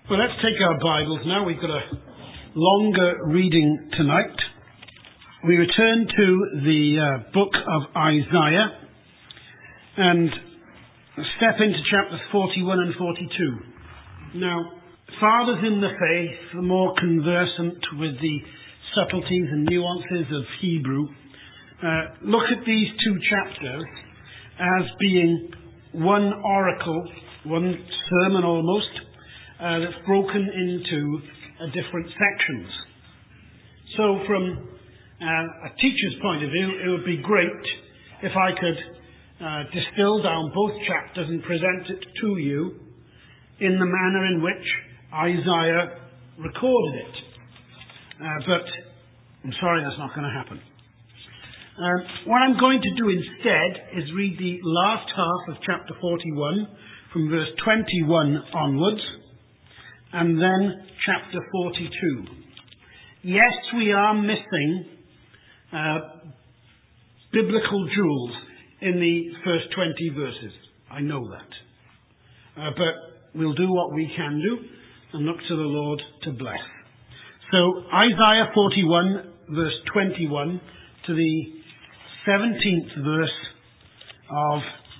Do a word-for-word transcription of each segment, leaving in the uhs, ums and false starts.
Well, let's take our Bibles now. We've got a longer reading tonight. We return to the uh, book of Isaiah and step into chapters forty-one and forty-two. Now, fathers in the faith, the more conversant with the subtleties and nuances of Hebrew, uh, look at these two chapters as being one oracle, one sermon almost, Uh, that's broken into uh, different sections. So from uh, a teacher's point of view, it would be great if I could uh, distill down both chapters and present it to you in the manner in which Isaiah recorded it. Uh, but I'm sorry, that's not going to happen. Uh, what I'm going to do instead is read the last half of chapter forty-one from verse twenty-one onwards, and then chapter forty-two. Yes, we are missing uh, biblical jewels in the first twenty verses. I know that. Uh, but we'll do what we can do and look to the Lord to bless. So Isaiah forty-one, verse twenty-one, to the seventeenth verse of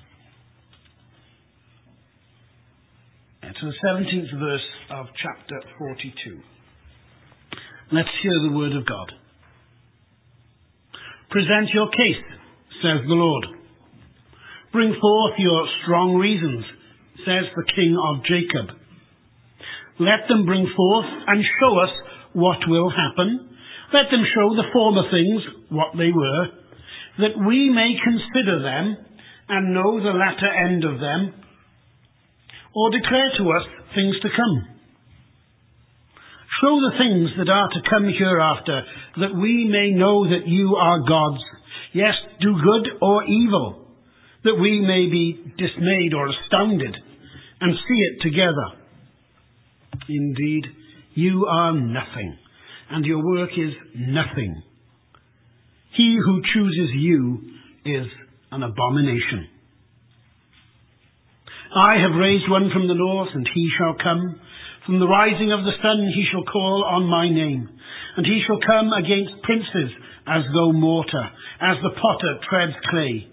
to the seventeenth verse of chapter forty-two. Let's hear the word of God. Present your case, says the Lord. Bring forth your strong reasons, says the King of Jacob. Let them bring forth and show us what will happen. Let them show the former things what they were, that we may consider them and know the latter end of them, or declare to us things to come. Show the things that are to come hereafter, that we may know that you are gods. Yes, do good or evil, that we may be dismayed or astounded, and see it together. Indeed, you are nothing, and your work is nothing. He who chooses you is an abomination. I have raised one from the north, and he shall come. From the rising of the sun he shall call on my name. And he shall come against princes as though mortar, as the potter treads clay.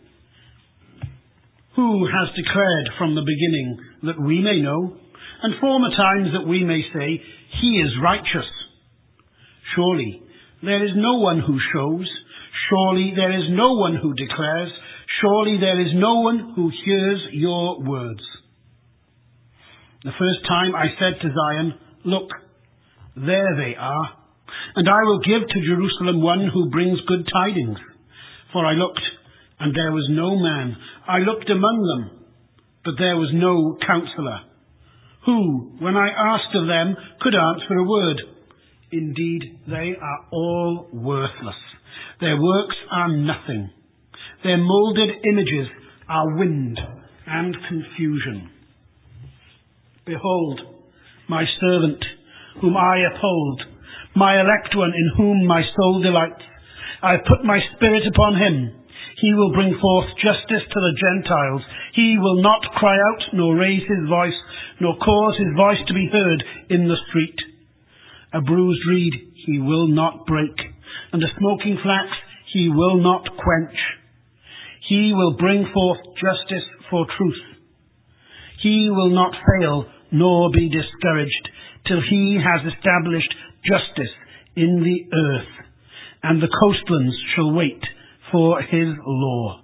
Who has declared from the beginning that we may know, and former times that we may say, he is righteous? Surely there is no one who shows. Surely there is no one who declares. Surely there is no one who hears your words. The first time I said to Zion, look, there they are. And I will give to Jerusalem one who brings good tidings. For I looked, and there was no man. I looked among them, but there was no counselor, who, when I asked of them, could answer a word. Indeed, they are all worthless. Their works are nothing. Their moulded images are wind and confusion. Behold, my servant, whom I uphold, my elect one, in whom my soul delights. I have put my spirit upon him. He will bring forth justice to the Gentiles. He will not cry out, nor raise his voice, nor cause his voice to be heard in the street. A bruised reed he will not break, and a smoking flax he will not quench. He will bring forth justice for truth. He will not fail nor be discouraged till he has established justice in the earth, and the coastlands shall wait for his law.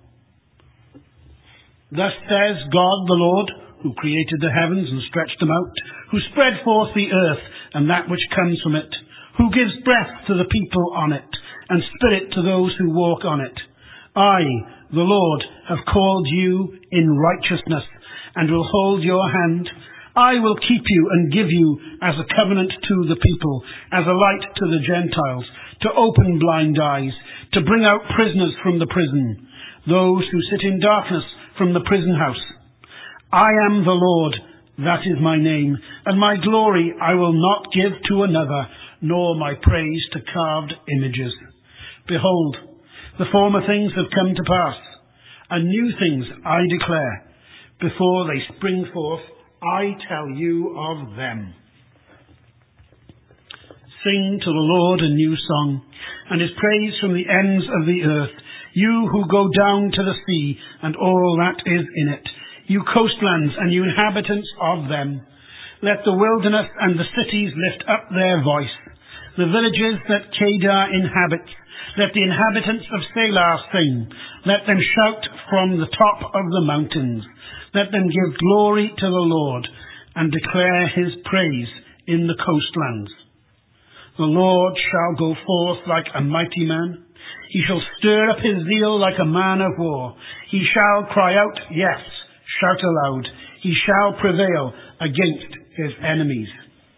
Thus says God the Lord, who created the heavens and stretched them out, who spread forth the earth and that which comes from it, who gives breath to the people on it, and spirit to those who walk on it. I, the Lord, have called you in righteousness, and will hold your hand. I will keep you and give you as a covenant to the people, as a light to the Gentiles, to open blind eyes, to bring out prisoners from the prison, those who sit in darkness from the prison house. I am the Lord, that is my name, and my glory I will not give to another, nor my praise to carved images. Behold, the former things have come to pass, and new things I declare. Before they spring forth, I tell you of them. Sing to the Lord a new song, and his praise from the ends of the earth. You who go down to the sea, and all that is in it. You coastlands, and you inhabitants of them. Let the wilderness and the cities lift up their voice. The villages that Kedar inhabits, let the inhabitants of Selah sing. Let them shout from the top of the mountains. Let them give glory to the Lord, and declare his praise in the coastlands. The Lord shall go forth like a mighty man. He shall stir up his zeal like a man of war. He shall cry out, yes, shout aloud. He shall prevail against his enemies.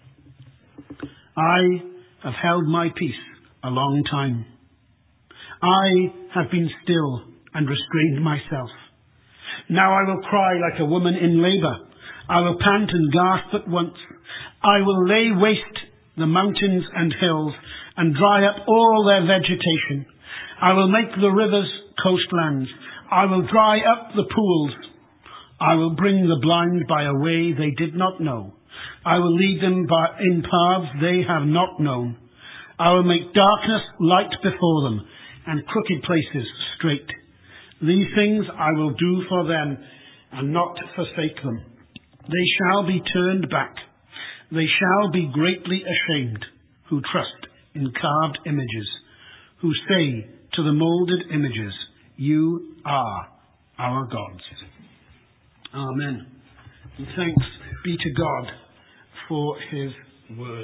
I have held my peace a long time. I have been still and restrained myself. Now I will cry like a woman in labour. I will pant and gasp at once. I will lay waste the mountains and hills, and dry up all their vegetation. I will make the rivers coastlands. I will dry up the pools. I will bring the blind by a way they did not know. I will lead them by, in paths they have not known. I will make darkness light before them, and crooked places straight. These things I will do for them, and not forsake them. They shall be turned back. They shall be greatly ashamed who trust in carved images, who say to the moulded images, you are our gods. Amen. And thanks be to God for his word.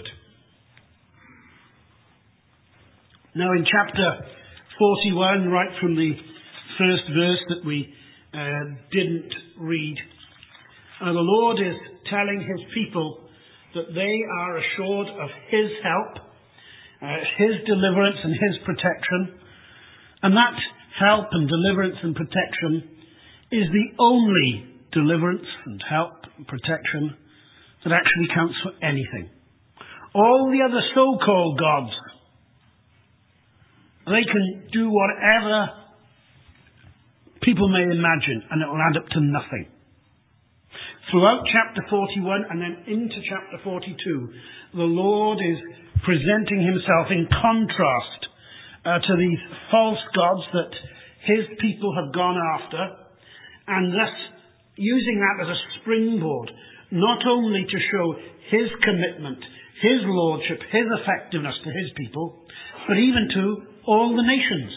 Now in chapter forty-one, right from the first verse that we uh, didn't read, uh, the Lord is telling his people that they are assured of his help, uh, his deliverance and his protection. And that help and deliverance and protection is the only deliverance and help and protection that actually counts for anything. All the other so-called gods, they can do whatever people may imagine, and it will add up to nothing. Throughout chapter forty-one and then into chapter forty-two, the Lord is presenting himself in contrast uh, to these false gods that his people have gone after, and thus using that as a springboard, not only to show his commitment, his lordship, his effectiveness to his people, but even to all the nations.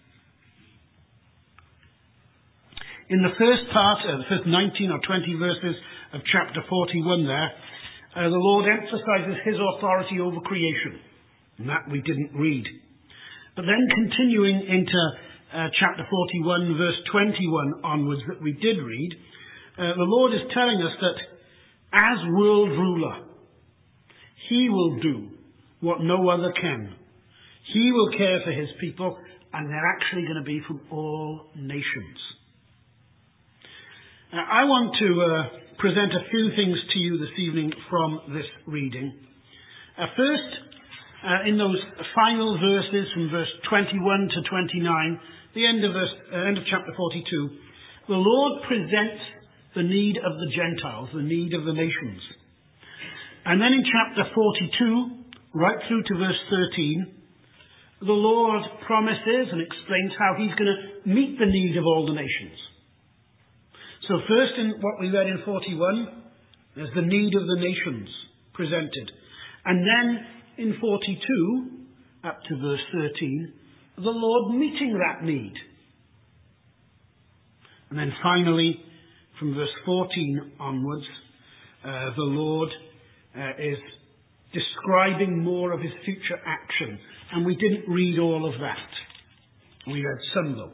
In the first part, uh, the first nineteen or twenty verses of chapter forty-one there, uh, the Lord emphasizes his authority over creation. And that we didn't read. But then continuing into uh, chapter forty-one, verse twenty-one onwards that we did read, uh, the Lord is telling us that as world ruler, he will do what no other can. He will care for his people, and they're actually going to be from all nations. Now, I want to uh, present a few things to you this evening from this reading. Uh, first, uh, in those final verses from verse twenty-one to twenty-nine, the end of, verse, uh, end of chapter forty-two, the Lord presents the need of the Gentiles, the need of the nations. And then in chapter forty-two, right through to verse thirteen, the Lord promises and explains how he's going to meet the need of all the nations. So first in what we read in forty-one, there's the need of the nations presented. And then in forty-two, up to verse thirteen, the Lord meeting that need. And then finally, from verse fourteen onwards, uh, the Lord uh, is describing more of his future action. And we didn't read all of that. We read some though.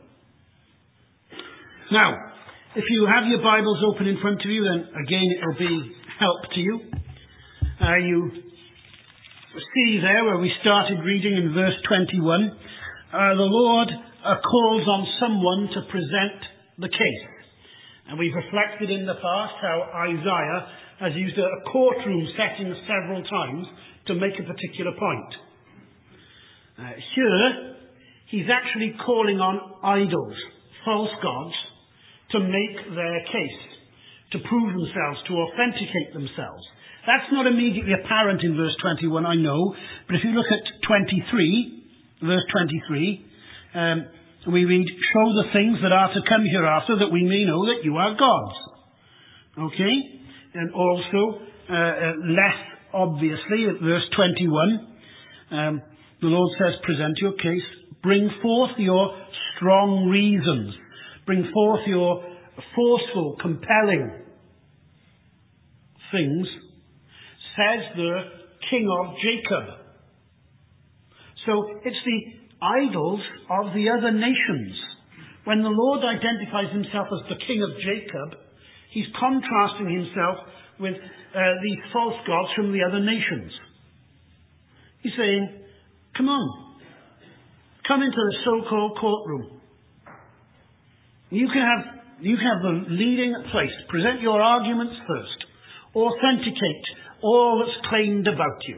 Now, if you have your Bibles open in front of you, then again it will be help to you. Uh, you see there where we started reading in verse twenty-one, uh, the Lord uh, calls on someone to present the case. And we've reflected in the past how Isaiah has used a, a courtroom setting several times to make a particular point. Uh, here, he's actually calling on idols, false gods, to make their case, to prove themselves, to authenticate themselves. That's not immediately apparent in verse twenty-one, I know, but if you look at twenty-three, verse twenty-three, um, we read, show the things that are to come hereafter, that we may know that you are gods. Okay? And also, uh, uh, less obviously, at verse twenty-one, um, the Lord says, present your case, bring forth your strong reasons, bring forth your forceful, compelling things, says the King of Jacob. So it's the idols of the other nations. When the Lord identifies himself as the King of Jacob, he's contrasting himself with uh, these false gods from the other nations. He's saying, come on, come into the so-called courtroom. You can have, you can have the leading place. Present your arguments first. Authenticate all that's claimed about you.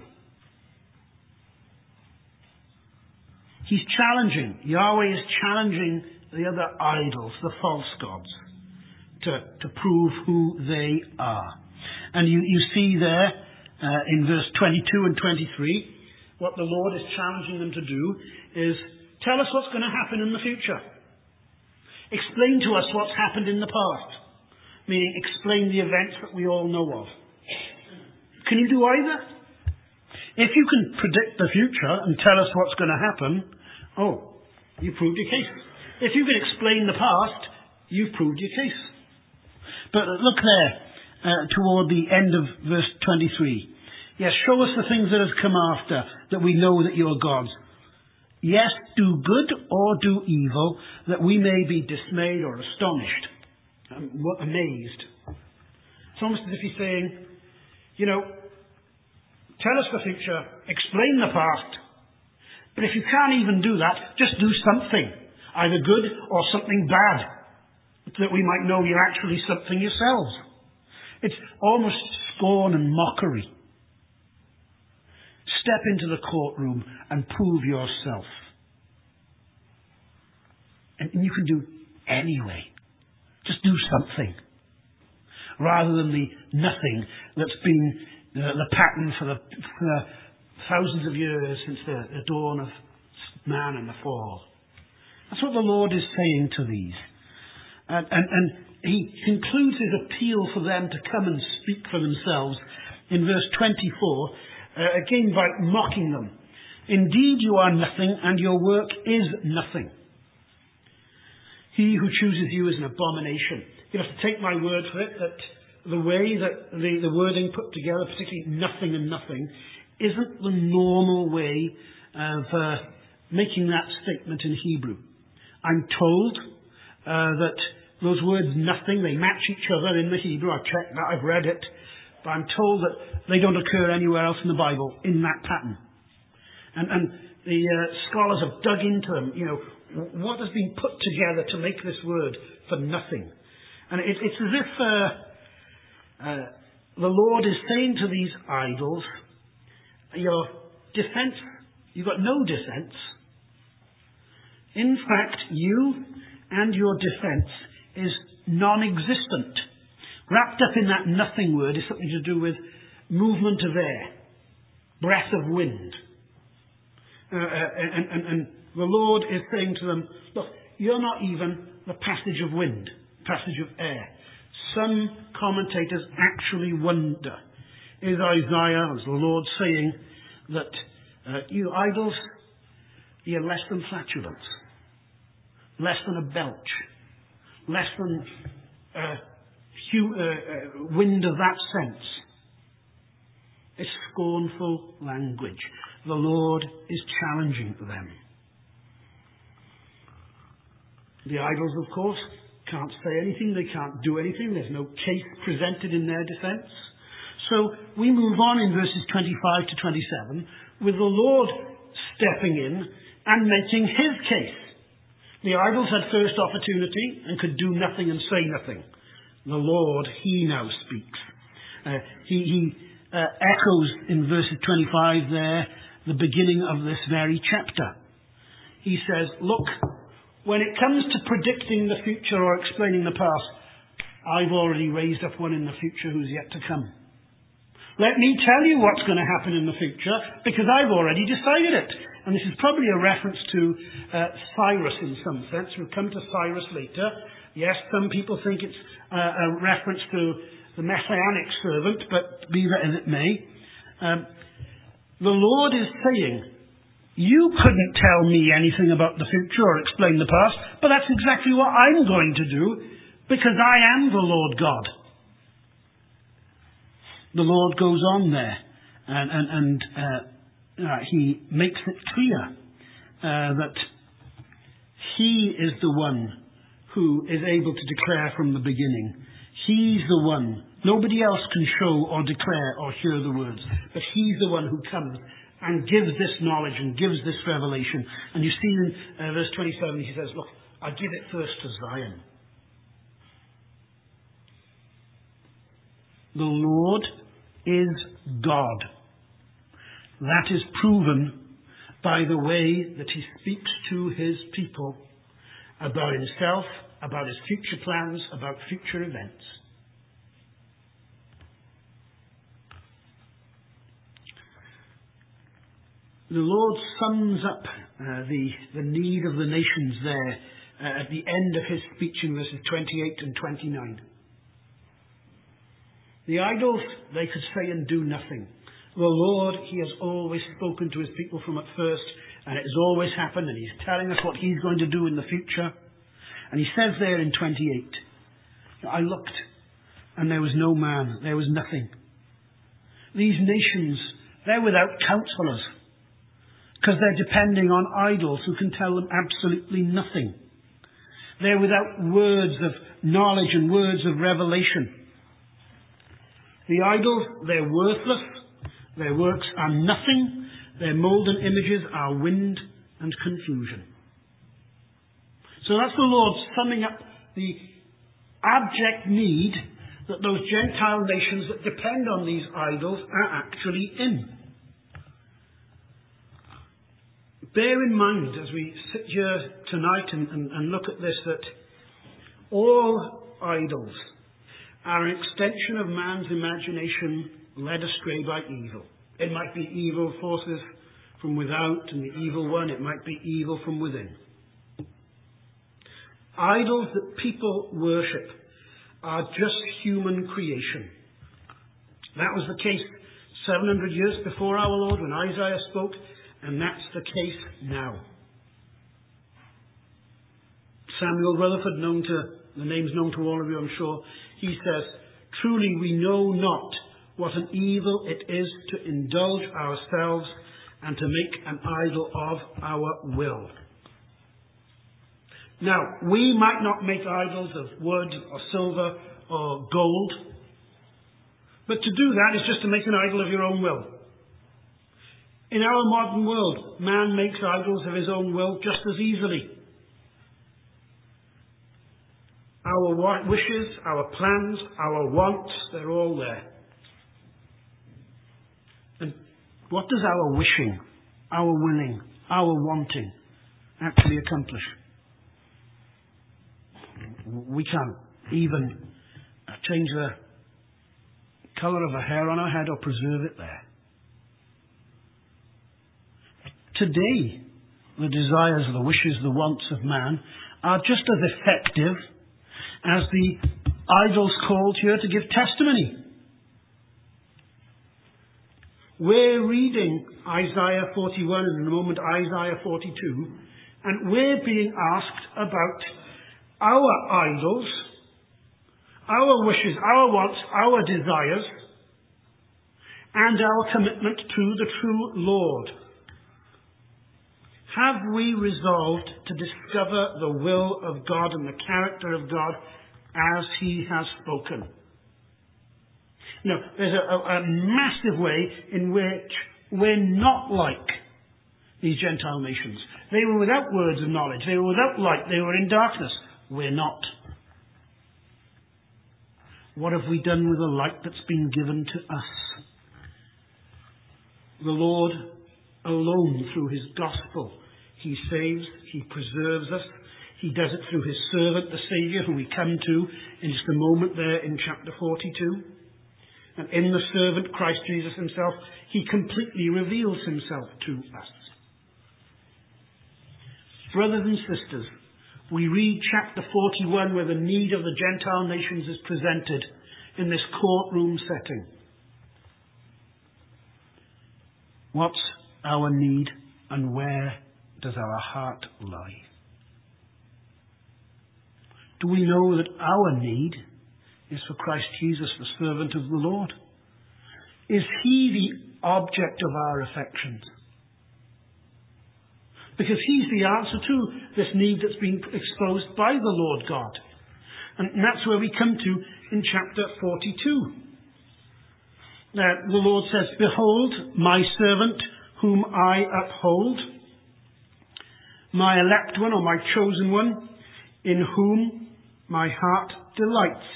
He's challenging, Yahweh is challenging the other idols, the false gods, to, to prove who they are. And you, you see there uh, in verse twenty-two and twenty-three, what the Lord is challenging them to do is tell us what's going to happen in the future. Explain to us what's happened in the past. Meaning, explain the events that we all know of. Can you do either? If you can predict the future and tell us what's going to happen, oh, you proved your case. If you can explain the past, you've proved your case. But look there, uh, toward the end of verse twenty-three. Yes, show us the things that have come after, that we know that you are gods. Yes, do good or do evil, that we may be dismayed or astonished. Um, amazed. It's almost as if he's saying, you know, tell us the future, explain the past, but if you can't even do that, just do something, either good or something bad, that we might know you're actually something yourselves. It's almost scorn and mockery. Step into the courtroom and prove yourself. And you can do anyway. Just do something. Rather than the nothing that's been the, the pattern for the, for the thousands of years since the, the dawn of man and the fall. That's what the Lord is saying to these. And, and, and he concludes his appeal for them to come and speak for themselves in verse twenty-four, uh, again by mocking them. Indeed you are nothing, and your work is nothing. He who chooses you is an abomination. You have to take my word for it that the way that the, the wording put together, particularly nothing and nothing, isn't the normal way of uh, making that statement in Hebrew. I'm told uh, that those words nothing, they match each other in the Hebrew. I've checked that, I've read it. But I'm told that they don't occur anywhere else in the Bible in that pattern. And, and the uh, scholars have dug into them, you know, what has been put together to make this word for nothing. And it, it's as if uh, uh, the Lord is saying to these idols, your defense, you've got no defense. In fact, you and your defense is non-existent. Wrapped up in that nothing word is something to do with movement of air, breath of wind. Uh, and, and, and the Lord is saying to them, look, you're not even the passage of wind, passage of air. Some commentators actually wonder, is Isaiah, is the Lord saying that uh, you idols, you're less than flatulence, less than a belch, less than uh, hu- uh, uh, wind of that sense. It's scornful language. The Lord is challenging them. The idols, of course, can't say anything, they can't do anything, there's no case presented in their defense. So we move on in verses twenty-five to twenty-seven with the Lord stepping in and making his case. The idols had first opportunity and could do nothing and say nothing. The Lord, he now speaks. Uh, he he uh, echoes in verses twenty-five there the beginning of this very chapter. He says, look, when it comes to predicting the future or explaining the past, I've already raised up one in the future who's yet to come. Let me tell you what's going to happen in the future, because I've already decided it. And this is probably a reference to uh, Cyrus in some sense. We'll come to Cyrus later. Yes, some people think it's uh, a reference to the Messianic servant, but be that as it may. Um, the Lord is saying, you couldn't tell me anything about the future or explain the past, but that's exactly what I'm going to do, because I am the Lord God. The Lord goes on there, and, and, and uh, uh, he makes it clear uh, that he is the one who is able to declare from the beginning. He's the one. Nobody else can show or declare or hear the words, but he's the one who comes and gives this knowledge and gives this revelation. And you see in uh, verse twenty-seven, he says, look, I give it first to Zion. The Lord is God. That is proven by the way that he speaks to his people about himself, about his future plans, about future events. The Lord sums up uh, the, the need of the nations there uh, at the end of his speech in verses twenty-eight and twenty-nine. The idols, they could say and do nothing. The Lord, he has always spoken to his people from at first, and it has always happened, and he's telling us what he's going to do in the future. And he says there in twenty-eight, I looked, and there was no man, there was nothing. These nations, they're without counselors, because they're depending on idols who can tell them absolutely nothing. They're without words of knowledge and words of revelation. The idols, they're worthless. Their works are nothing. Their molten images are wind and confusion. So that's the Lord summing up the abject need that those Gentile nations that depend on these idols are actually in. Bear in mind as we sit here tonight and, and, and look at this that all idols are an extension of man's imagination led astray by evil. It might be evil forces from without and the evil one. It might be evil from within. Idols that people worship are just human creation. That was the case seven hundred years before our Lord when Isaiah spoke, and that's the case now. Samuel Rutherford, known to, the name's known to all of you, I'm sure, he says, truly we know not what an evil it is to indulge ourselves and to make an idol of our will. Now, we might not make idols of wood or silver or gold, but to do that is just to make an idol of your own will. In our modern world, man makes idols of his own will just as easily. Our wishes, our plans, our wants, they're all there. And what does our wishing, our willing, our wanting actually accomplish? We can't even change the colour of a hair on our head or preserve it there. Today, the desires, the wishes, the wants of man are just as effective as the idols called here to give testimony. We're reading Isaiah forty-one and in a moment Isaiah forty-two, and we're being asked about our idols, our wishes, our wants, our desires, and our commitment to the true Lord. Have we resolved to discover the will of God and the character of God as he has spoken? No, there's a, a, a massive way in which we're not like these Gentile nations. They were without words of knowledge. They were without light. They were in darkness. We're not. What have we done with the light that's been given to us? The Lord alone, through his gospel, he saves, he preserves us, He does it through his servant, the Saviour, who we come to in just a moment there in chapter forty-two. And in the servant, Christ Jesus himself, he completely reveals himself to us. Brothers and sisters, we read chapter forty-one where the need of the Gentile nations is presented in this courtroom setting. What's our need and where does our heart lie? Do we know that our need is for Christ Jesus, the servant of the Lord? Is he the object of our affections? Because he's the answer to this need that's been exposed by the Lord God. And that's where we come to in chapter forty-two. Now, the Lord says, "Behold, my servant whom I uphold, my elect one or my chosen one, in whom my heart delights,"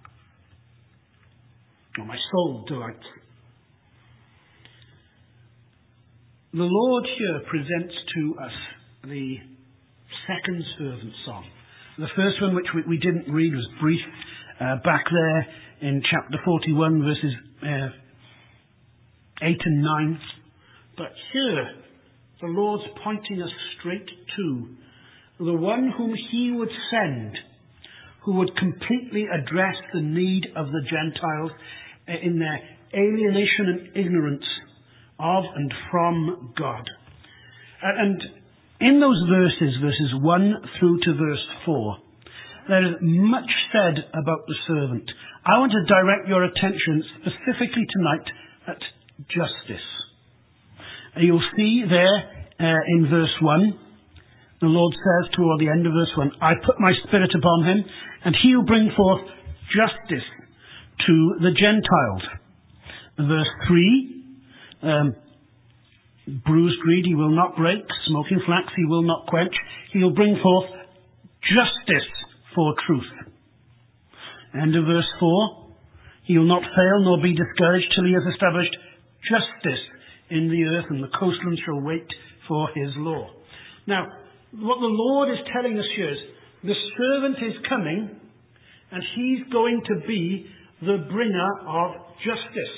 or my soul delights. The Lord here presents to us the second servant song. The first one, which we, we didn't read, was brief, uh, back there in chapter forty-one, verses uh, eight and nine. But here, the Lord's pointing us straight to the one whom he would send, who would completely address the need of the Gentiles in their alienation and ignorance of and from God. And in those verses, verses one through to verse four, there is much said about the servant. I want to direct your attention specifically tonight at justice. You'll see there uh, in verse one, the Lord says toward the end of verse one, "I put my spirit upon him, and he'll bring forth justice to the Gentiles." Verse three, um, "Bruised reed he will not break, smoking flax he will not quench. He'll bring forth justice for truth." End of verse four, "He'll not fail nor be discouraged till he has established justice in the earth, and the coastlands shall wait for his law." Now, what the Lord is telling us here is the servant is coming, and he's going to be the bringer of justice.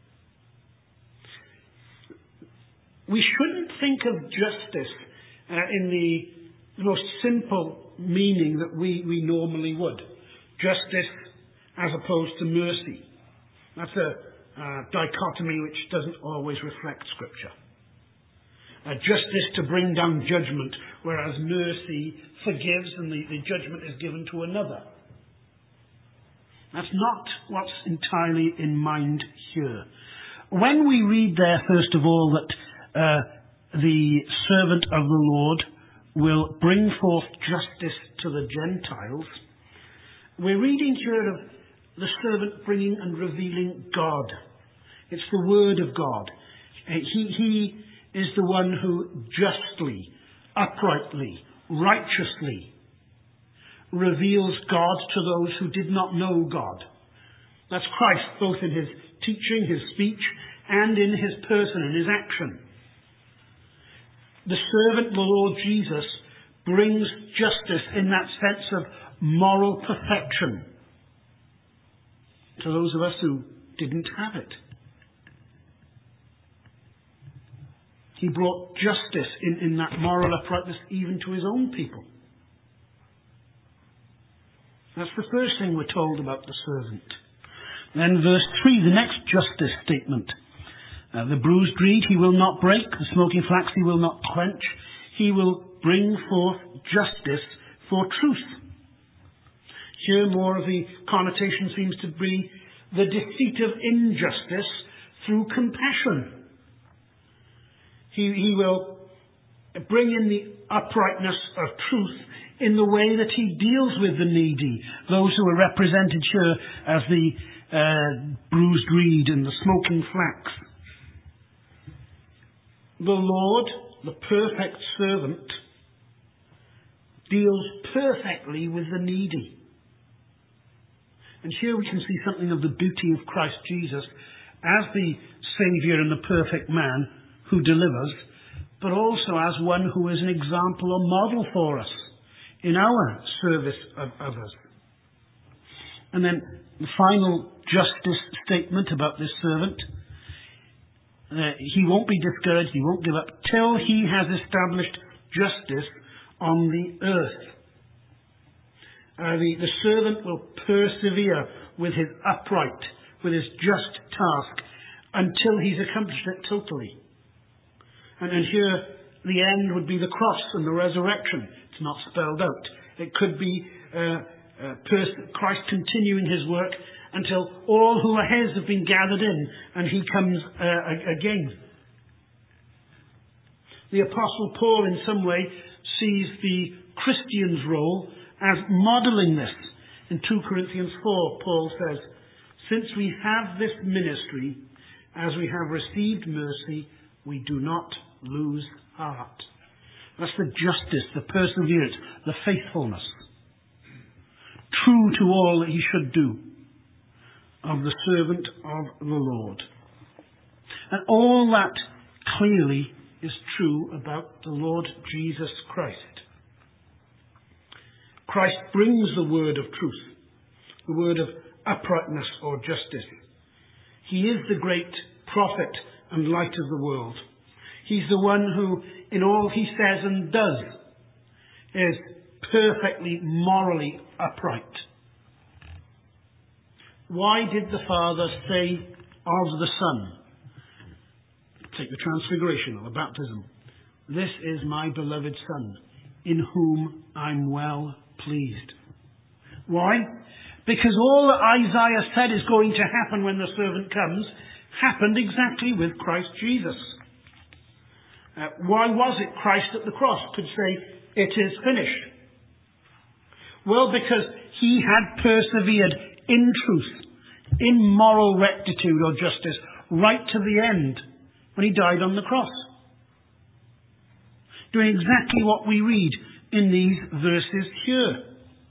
We shouldn't think of justice uh, in the most simple meaning that we, we normally would. Justice as opposed to mercy. That's a uh, dichotomy which doesn't always reflect Scripture. Uh, justice to bring down judgment, whereas mercy forgives and the, the judgment is given to another. That's not what's entirely in mind here. When we read there, first of all, that uh, the servant of the Lord will bring forth justice to the Gentiles, we're reading here of the servant bringing and revealing God. It's the Word of God. Uh, he, he is the one who justly, uprightly, righteously reveals God to those who did not know God. That's Christ, both in his teaching, his speech, and in his person and his action. The servant, the Lord Jesus, brings justice in that sense of moral perfection to those of us who didn't have it. He brought justice in, in that moral uprightness even to his own people. That's the first thing we're told about the servant. Then verse three, the next justice statement. Uh, the bruised reed he will not break, the smoking flax he will not quench. He will bring forth justice for truth. Here more of the connotation seems to be the defeat of injustice through compassion. He, he will bring in the uprightness of truth in the way that he deals with the needy, those who are represented here as the uh, bruised reed and the smoking flax. The Lord, the perfect servant, deals perfectly with the needy. And here we can see something of the beauty of Christ Jesus as the Saviour and the perfect man who delivers, but also as one who is an example or model for us in our service of others. And then the final justice statement about this servant. Uh, he won't be discouraged, he won't give up till he has established justice on the earth. Uh, the, the servant will persevere with his upright, with his just task, until he's accomplished it totally. And, and here, the end would be the cross and the resurrection. It's not spelled out. It could be uh, uh, pers- Christ continuing his work until all who are his have been gathered in and he comes uh, again. The Apostle Paul, in some way, sees the Christian's role as modelling this. In two Corinthians four, Paul says, "Since we have this ministry, as we have received mercy, we do not lose heart." That's the justice, the perseverance, the faithfulness. True to all that he should do, of the servant of the Lord. And all that clearly is true about the Lord Jesus Christ. Christ brings the word of truth, the word of uprightness or justice. He is the great prophet and light of the world. He's the one who, in all he says and does, is perfectly morally upright. Why did the Father say of the Son, take the transfiguration or the baptism, "This is my beloved Son, in whom I'm well pleased"? Why? Because all that Isaiah said is going to happen when the servant comes, happened exactly with Christ Jesus. Uh, why was it Christ at the cross could say, "It is finished"? Well, because he had persevered in truth, in moral rectitude or justice, right to the end, when he died on the cross. Doing exactly what we read in these verses here.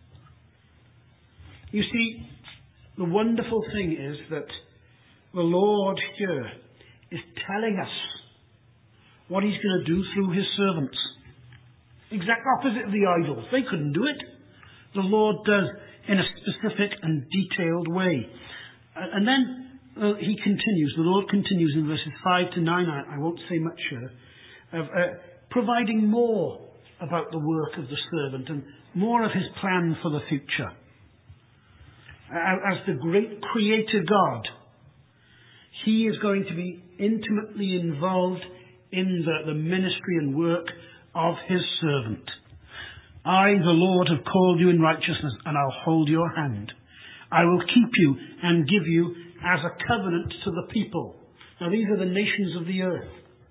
You see, the wonderful thing is that the Lord here is telling us what he's going to do through his servants. Exact opposite of the idols. They couldn't do it. The Lord does in a specific and detailed way. And then uh, he continues, the Lord continues in verses five to nine, I, I won't say much here, of uh, providing more about the work of the servant and more of his plan for the future. As the great creator God, he is going to be intimately involved in the, the ministry and work of his servant. "I, the Lord, have called you in righteousness, and I'll hold your hand. I will keep you and give you as a covenant to the people." Now, these are the nations of the earth.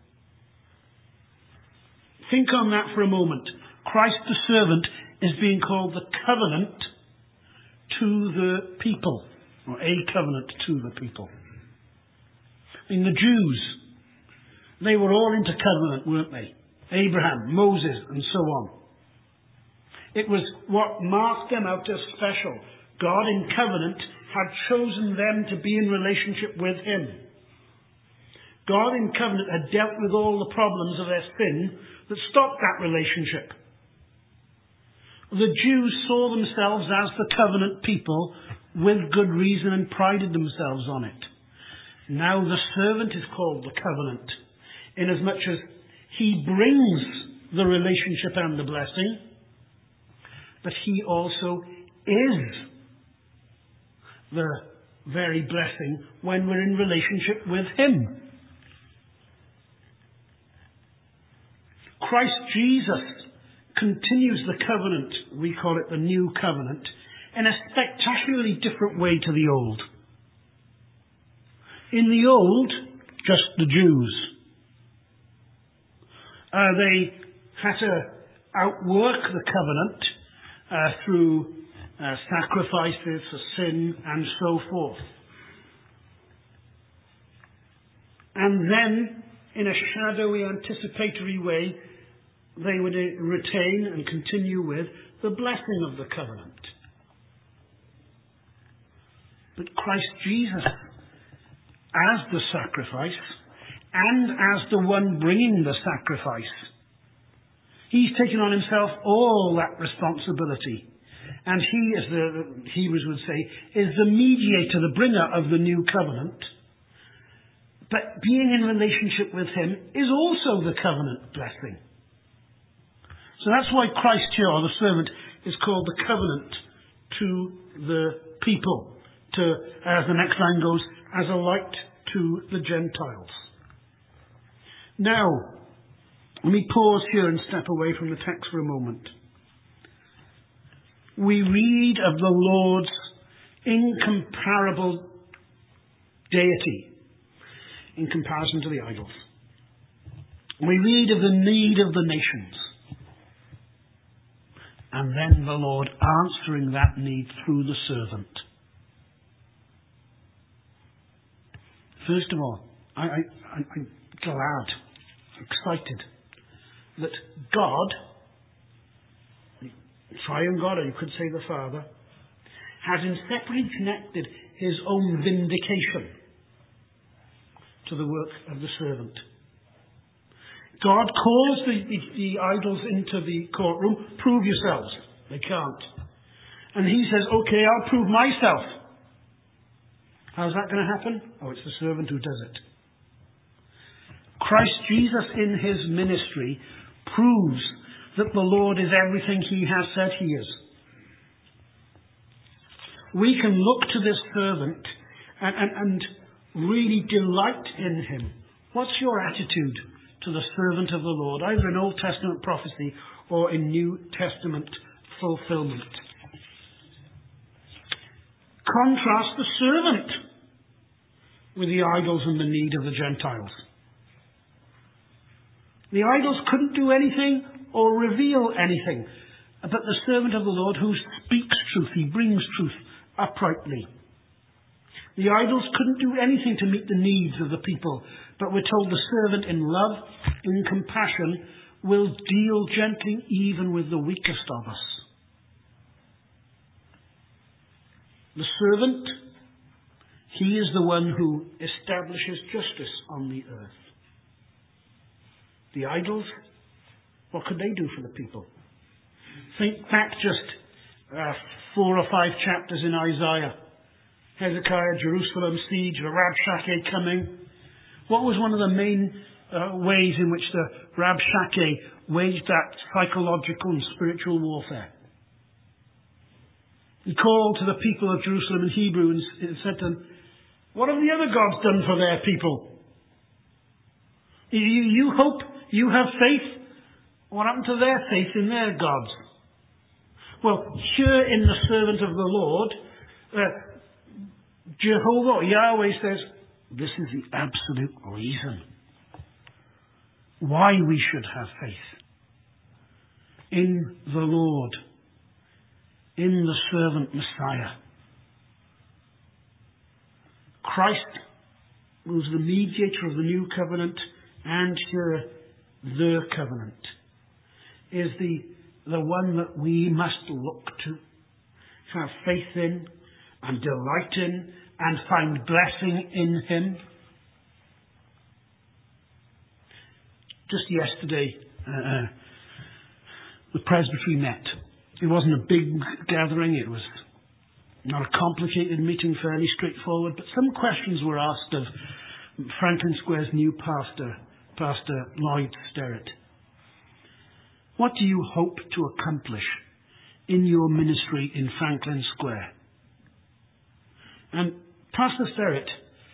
Think on that for a moment. Christ the servant is being called the covenant to the people, or a covenant to the people. In the Jews, they were all into covenant, weren't they? Abraham, Moses, and so on. It was what marked them out as special. God in covenant had chosen them to be in relationship with him. God in covenant had dealt with all the problems of their sin that stopped that relationship. The Jews saw themselves as the covenant people with good reason and prided themselves on it. Now the servant is called the covenant, inasmuch as he brings the relationship and the blessing, but he also is the very blessing when we're in relationship with him. Christ Jesus continues the covenant, we call it the new covenant, in a spectacularly different way to the old. In the old, just the Jews. Uh, they had to outwork the covenant uh, through uh, sacrifices for sin and so forth. And then, in a shadowy, anticipatory way, they would retain and continue with the blessing of the covenant. But Christ Jesus, as the sacrifice, and as the one bringing the sacrifice, He's taken on himself all that responsibility. And he, as the Hebrews would say, is the mediator, the bringer of the new covenant. But being in relationship with him is also the covenant blessing. So that's why Christ here, or the servant, is called the covenant to the people. To, as the next line goes, as a light to the Gentiles. Now, let me pause here and step away from the text for a moment. We read of the Lord's incomparable deity in comparison to the idols. We read of the need of the nations. And then the Lord answering that need through the servant. First of all, I, I, I'm glad, excited, that God, triune God, or you could say the Father, has inseparably connected his own vindication to the work of the servant. God calls the, the, the idols into the courtroom, prove yourselves. They can't. And he says, okay, I'll prove myself. How's that going to happen? Oh, it's the servant who does it. Christ Jesus in his ministry proves that the Lord is everything he has said he is. We can look to this servant and, and, and really delight in him. What's your attitude to the servant of the Lord, either in Old Testament prophecy or in New Testament fulfillment? Contrast the servant with the idols and the need of the Gentiles. The idols couldn't do anything or reveal anything, but the servant of the Lord who speaks truth, he brings truth uprightly. The idols couldn't do anything to meet the needs of the people, but we're told the servant in love, in compassion, will deal gently even with the weakest of us. The servant, he is the one who establishes justice on the earth. The idols, what could they do for the people? Think back just uh, four or five chapters in Isaiah. Hezekiah, Jerusalem siege, the Rabshakeh coming. What was one of the main uh, ways in which the Rabshakeh waged that psychological and spiritual warfare? He called to the people of Jerusalem in Hebrew and said to them, what have the other gods done for their people? You, you hope, you have faith. What happened to their faith in their gods? Well, here in the servant of the Lord, uh, Jehovah, Yahweh says, this is the absolute reason why we should have faith in the Lord, in the servant Messiah. Christ was the mediator of the new covenant, and here the covenant is the, the one that we must look to, have faith in, and delight in, and find blessing in him. Just yesterday, uh, the presbytery met. It wasn't a big gathering. It was not a complicated meeting, fairly straightforward. But some questions were asked of Franklin Square's new pastor, Pastor Lloyd Sterrett. What do you hope to accomplish in your ministry in Franklin Square? And Pastor Sterrett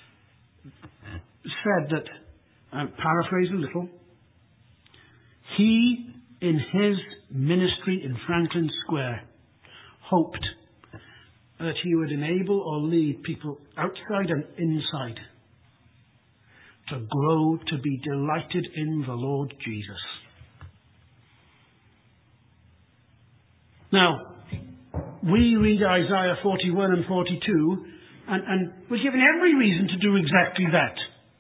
said that, uh, paraphrase a little, he, in his ministry in Franklin Square, hoped that he would enable or lead people outside and inside to grow to be delighted in the Lord Jesus. Now, we read Isaiah forty-one and forty-two, and, and we're given every reason to do exactly that.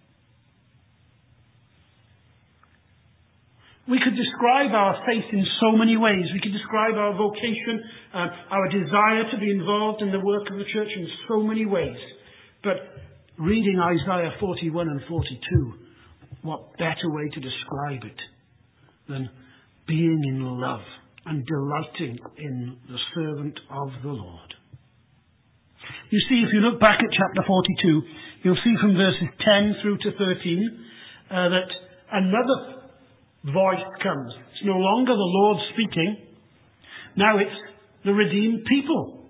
We could describe our faith in so many ways. We could describe our vocation, uh, our desire to be involved in the work of the church in so many ways. But reading Isaiah forty-one and forty-two, what better way to describe it than being in love and delighting in the servant of the Lord. You see, if you look back at chapter forty-two, you'll see from verses ten through to thirteen uh, that another voice comes. It's no longer the Lord speaking. Now it's the redeemed people.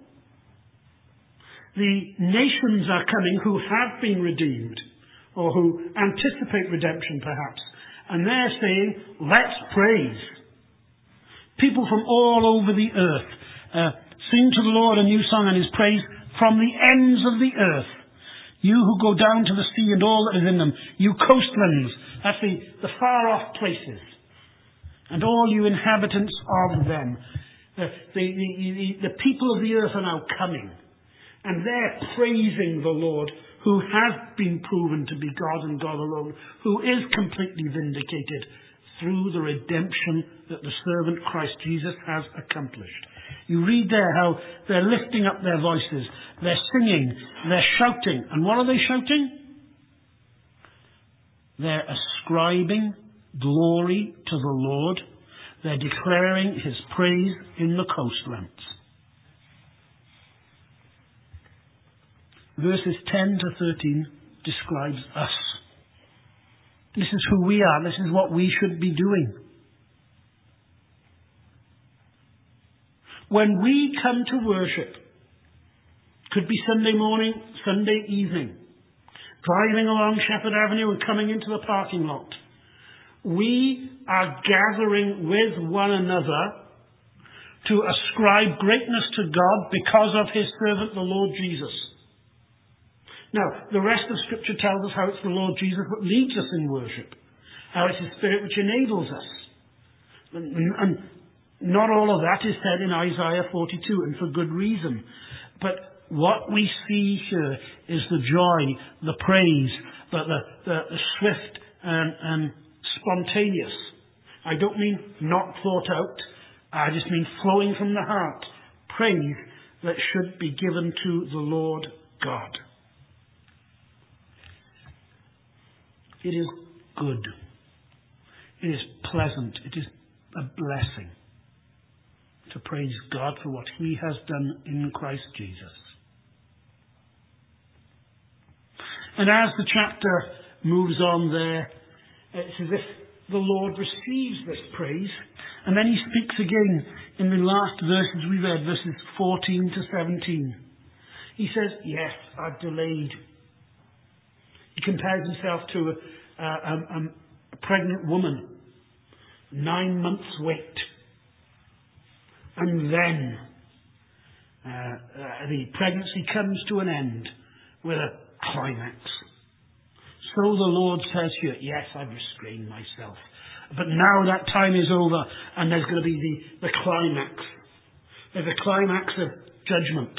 The nations are coming who have been redeemed, or who anticipate redemption perhaps. And they're saying, let's praise. People from all over the earth uh, sing to the Lord a new song and his praise from the ends of the earth. You who go down to the sea and all that is in them, you coastlands, that's the, the far off places, and all you inhabitants of them. The, the, the, the, the people of the earth are now coming, and they're praising the Lord, who has been proven to be God and God alone, who is completely vindicated through the redemption that the servant Christ Jesus has accomplished. You read there how they're lifting up their voices, they're singing, they're shouting. And what are they shouting? They're ascribing glory to the Lord. They're declaring his praise in the coastlands. Verses ten to thirteen describes us. This is who we are. This is what we should be doing. When we come to worship, could be Sunday morning, Sunday evening, driving along Shepherd Avenue and coming into the parking lot, we are gathering with one another to ascribe greatness to God because of his servant, the Lord Jesus. Now, the rest of Scripture tells us how it's the Lord Jesus that leads us in worship, how it's his Spirit which enables us. And, and not all of that is said in Isaiah forty-two, and for good reason. But what we see here is the joy, the praise, the, the, the, the swift and, and spontaneous. I don't mean not thought out. I just mean flowing from the heart. Praise that should be given to the Lord God. It is good. It is pleasant. It is a blessing to praise God for what he has done in Christ Jesus. And as the chapter moves on there, it's as if the Lord receives this praise. And then he speaks again in the last verses we read, verses fourteen to seventeen. He says, yes, I've delayed. He compares himself to a, a, a, a pregnant woman. Nine months wait. And then uh, uh, the pregnancy comes to an end with a climax. So the Lord says here, yes, I've restrained myself. But now that time is over and there's going to be the, the climax. There's a climax of judgment.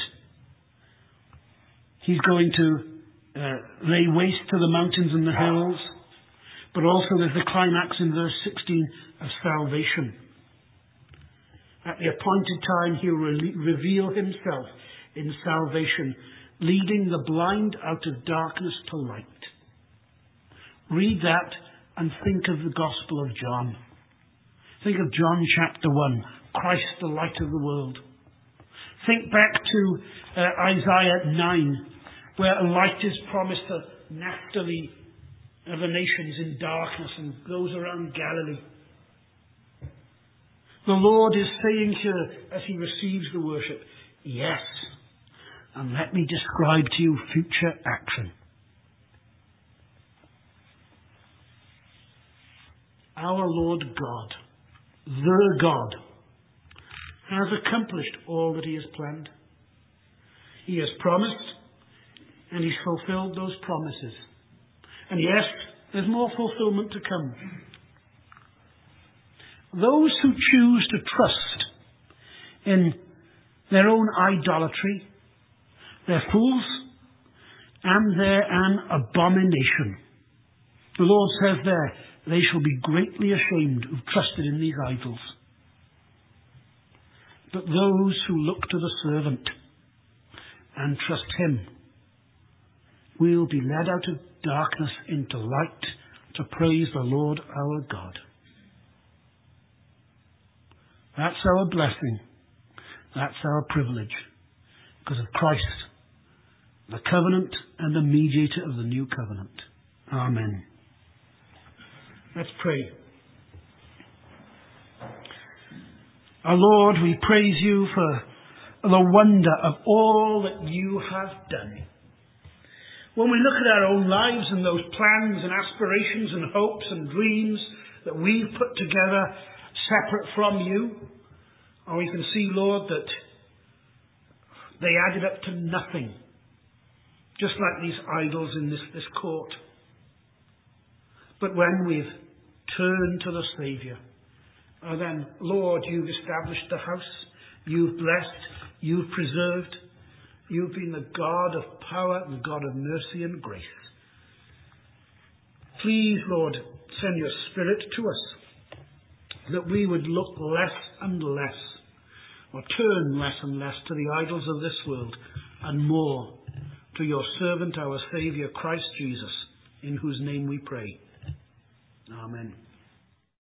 He's going to uh, lay waste to the mountains and the hills. But also there's the climax in verse sixteen of salvation. At the appointed time he'll re- reveal himself in salvation, leading the blind out of darkness to light. Read that and think of the Gospel of John. Think of John chapter one, Christ the light of the world. Think back to uh, Isaiah nine, where a light is promised to Naphtali of the nations in darkness and those around Galilee. The Lord is saying here as he receives the worship, yes, and let me describe to you future action. Our Lord God, the God, has accomplished all that he has planned. He has promised, and he's fulfilled those promises. And yes, there's more fulfillment to come. Those who choose to trust in their own idolatry, they're fools, and they're an abomination. The Lord says there, they shall be greatly ashamed who've trusted in these idols. But those who look to the servant and trust him will be led out of darkness into light to praise the Lord our God. That's our blessing. That's our privilege. Because of Christ, the covenant and the mediator of the new covenant. Amen. Let's pray. Our Lord, we praise you for the wonder of all that you have done. When we look at our own lives and those plans and aspirations and hopes and dreams that we've put together separate from you, and we can see, Lord, that they added up to nothing, just like these idols in this, this court. But when we've turned to the Saviour, oh, then, Lord, you've established the house, you've blessed, you've preserved, you've been the God of power and God of mercy and grace. Please, Lord, send your Spirit to us, that we would look less and less, or turn less and less to the idols of this world, and more to your servant, our Saviour, Christ Jesus, in whose name we pray. Amen.